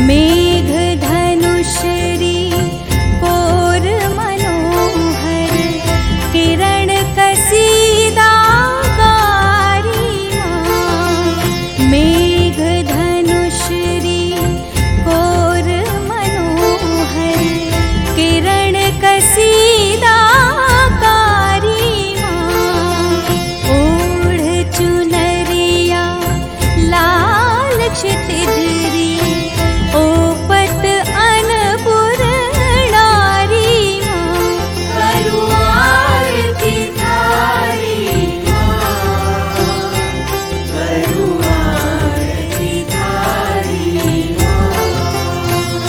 मेघ धनुषरी कोर मनोहर, किरण कसीदा कारी माँ। मेघ धनुषरी कोर मनोहर, किरण कसीदा कारी माँ। ओढ़ चुनरिया लाल क्षितिजरी, ओपत अनपुर नारी माँ। करूँ आरती थारी माँ, करूँ आरती थारी माँ।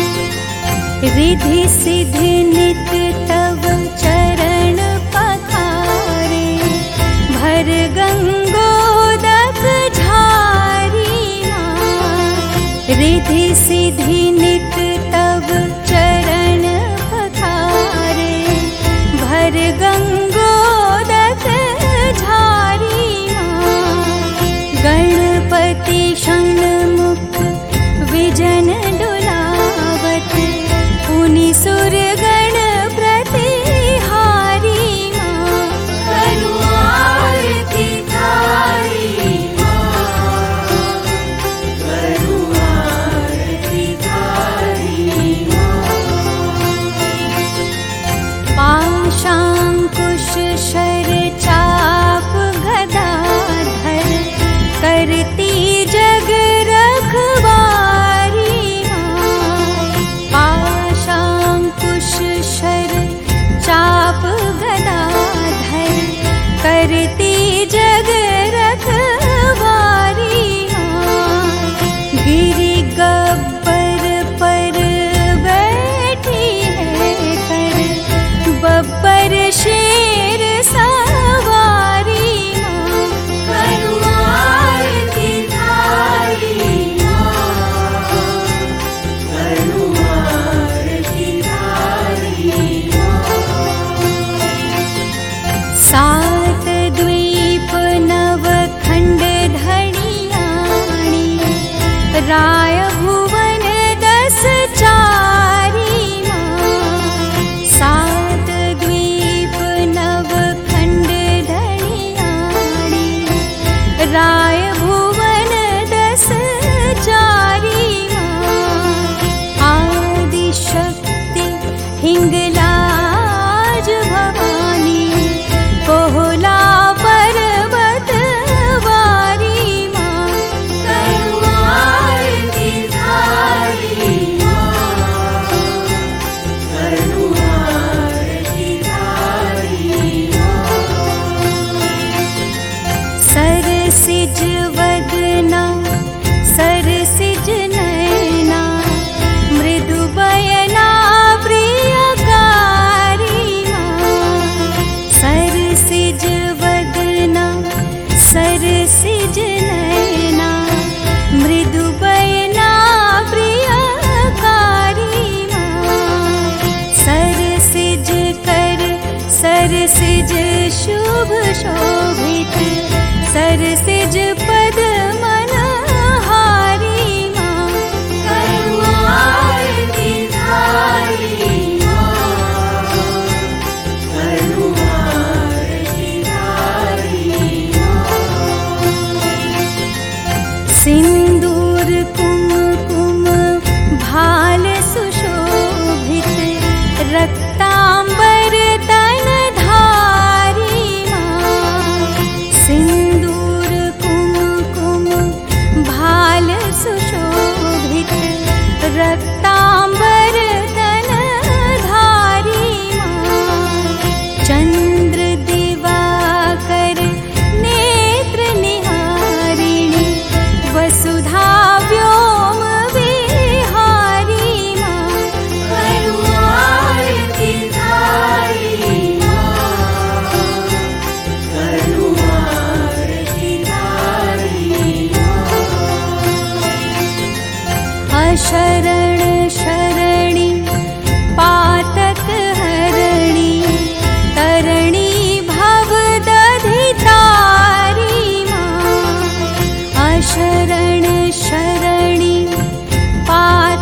रिधि सिधि नित तव चरण पखारे, भर गंगोदक झारी माँ। रिधि सिधि नित तव चरण पखारे, भर गंगोदक झारी माँ। गणपति षण्मुख विजन डुलावत, पुनि सुर गण प्रतिहारी माँ। करूँ आरती थारी माँ, करूँ आरती थारी माँ। पाशांकुश शर चाप गदाधर, करती जग रखवारी माँ। पाशांकुश शर चाप गदाधर, करती जग रखवारी माँ। गिरि गब्बर पर बैठी है कर, बब्बर शेर सवारी माँ। करूँ आरती थारी माँ, करूँ आरती थारी माँ। सात द्वीप नव खंड धणियाणी, राय भुवन दस चारी माँ। सात द्वीप नव खंड धणियाणी, राय भुवन दस चारी माँ। आदि शक्ति हिंगलाज भवानी, कोहला पर्वत वारी माँ। करूँ आरती थारी माँ, करूँ आरती थारी माँ। सरसिज वदना सरसिज नयना, मृदु बयना प्रियकारी माँ। सरसिज वदना सरसिज नयना, मृदु बयना प्रियकारी माँ। सरसिज कर सरसिज शुभ शोभित, सरसिज पद मनहारी माँ। करूँ आरती थारी माँ, करूँ आरती थारी माँ। सिंदूर कुमकुम भाल सुशोभित, रक्तांबर तन धारी माँ। सिंदूर कुमकुम भाल सुशोभित, रक्तांबर तन धारी माँ। चंद्र दिवाकर नेत्र निहारिणी, वसुधा व्योम विहारी माँ। करूँ आरती थारी माँ, करूँ आरती थारी माँ। अशरण शरणी पातक हरणी, तरणी भव दधि तारी माँ। अशरण शरणी पातक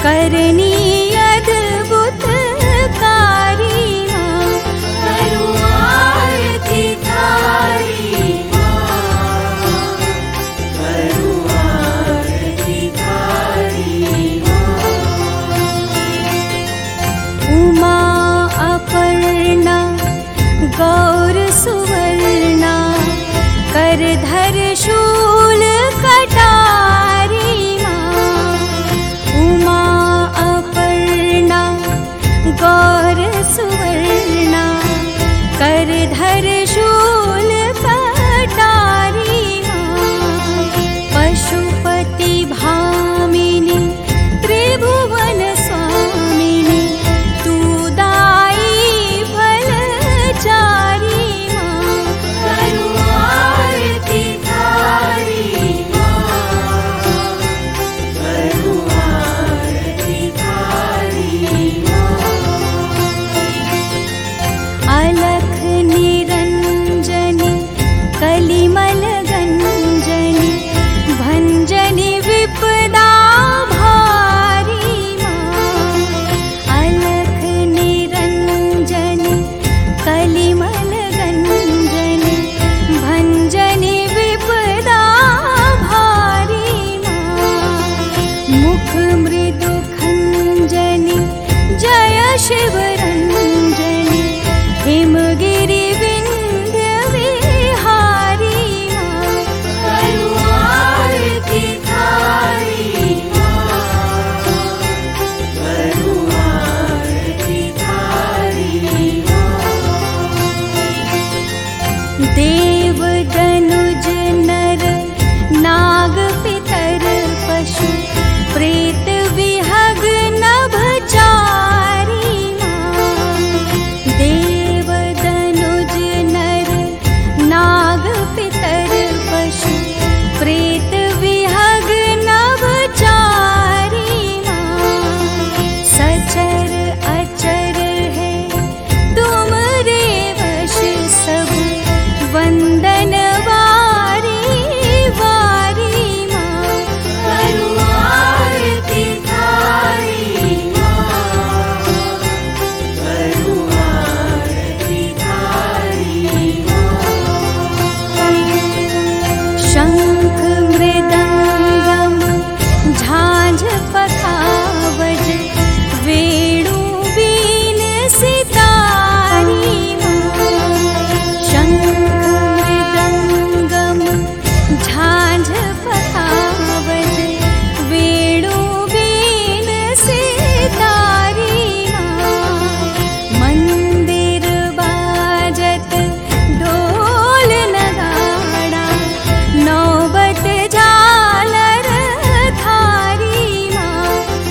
करनी अद्भुत कारी माँ, करूँ आरती थारी माँ, करूँ आरती थारी माँ। उमा अपर्णा गौर सुवर्णा, करधर शूल कटारी माँ, उमा अपर्णा गौर सुवर्णा, करधर शूल कटारी माँ। पशुपति भामिनी त्रिभुवन स्वामिनी, तू दाई फलचारी माँ, करूँ आरती थारी माँ, करूँ आरती थारी माँ। अलख निरंजनी कलिमल गंजनी, भंजनी विपदा भारी माँ, अलख निरंजनी कलिमल गंजनी, भंजनी विपदा भारी माँ। मुख मृदु खंजनी जय शिव रंजनी, हिमगिरि विंध्य विहारी माँ, करूँ आरती थारी माँ, करूँ आरती थारी माँ। देव दनुज नर नाग पितर पशु, प्रेत विहग नभचारी माँ, देव दनुज नर नाग पितर पशु, प्रेत विहग नभचारी माँ। सचर अचर है तुमरे वश सब, वंदन वारी वारी माँ, करूँ आरती थारी माँ, करूँ आरती थारी माँ। शंख मृदंगम झांझ पखावज, वेणु बीन सितारी माँ, शंख मृदंगम झांझ पखावज, वेणु बीन सितारी माँ। मंदिर बाजत ढोल नगाड़ा, नौबत झालर थारी माँ,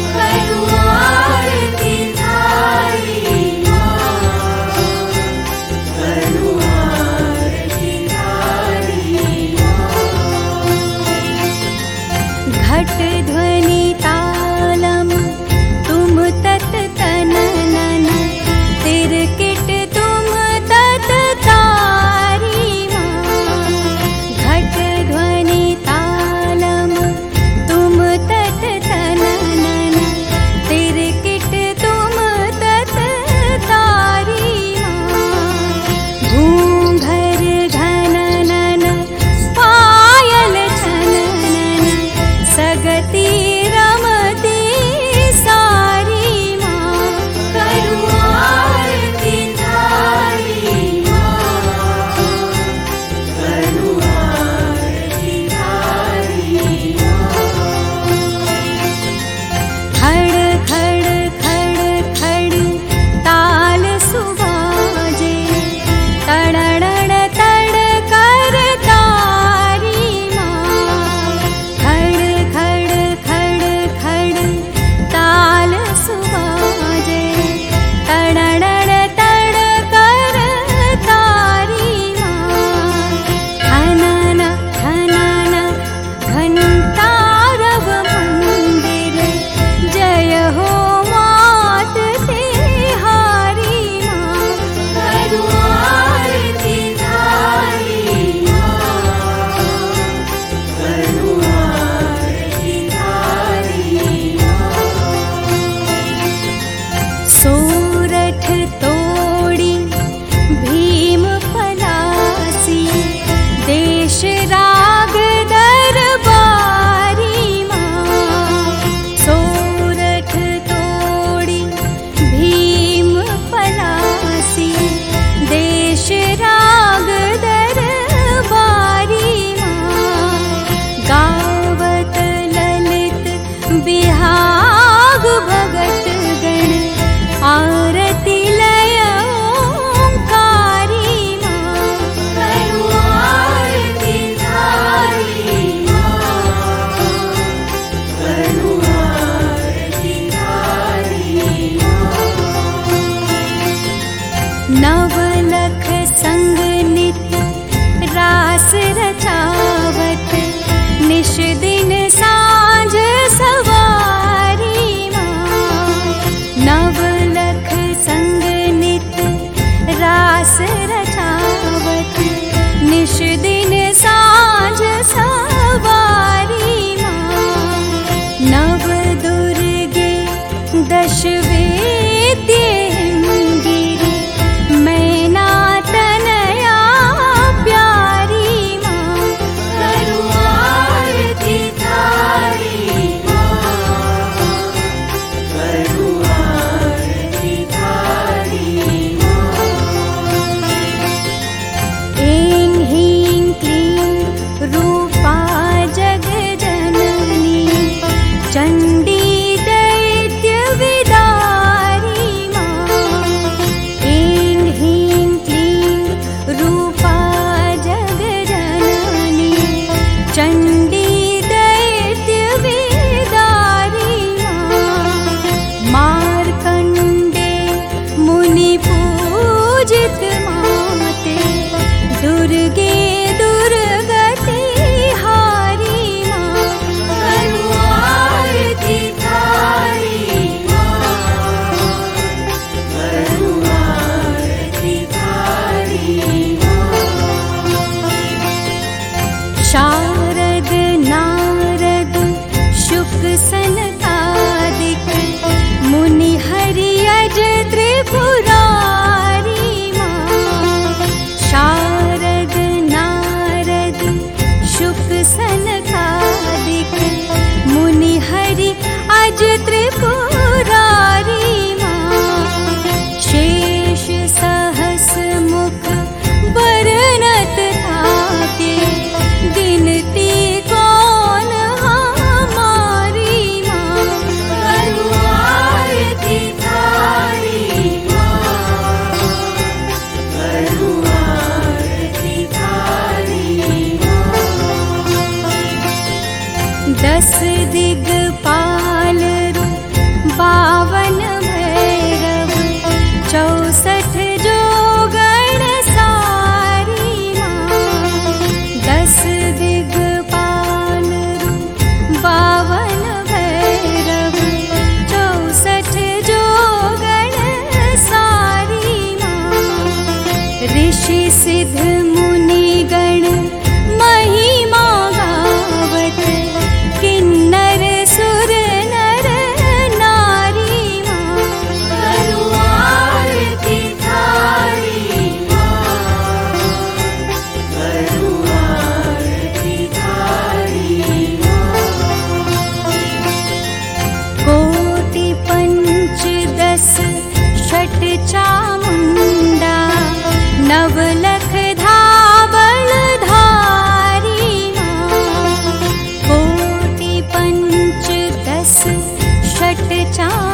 दश वेद्य गिरि मैना तनया प्यारी माँ, करूँ आरती थारी माँ, करूँ आरती थारी माँ। ऐं ह्रीं क्लीं रूपा जगजननी चण्डी शारद नारद शुक सनकादिक मुनि हरि अज त्रिपुरारी माँ। शारद नारद शुक सनकादिक मुनि हरि अज त्रिपुरारी माँ। शेष सहस मुख बरनत ताके गिनती कौन हमारी माँ, करूँ आरती थारी माँ, करूँ आरती थारी माँ। दस दिग्पाल बावन भैरव 64 जोगण सारी माँ। दस दिग्पाल बावन भैरव 64 जोगण सारी माँ। ऋषि सिद्ध मुनि गण महिमा गावत किन्नर सुर नर नारी माँ, करूँ आरती थारी माँ, करूँ आरती थारी माँ। कोटि पंचदश षट चामुंडा नवलख धावल धारी माँ। कोटि पंचदश षट चामुंडा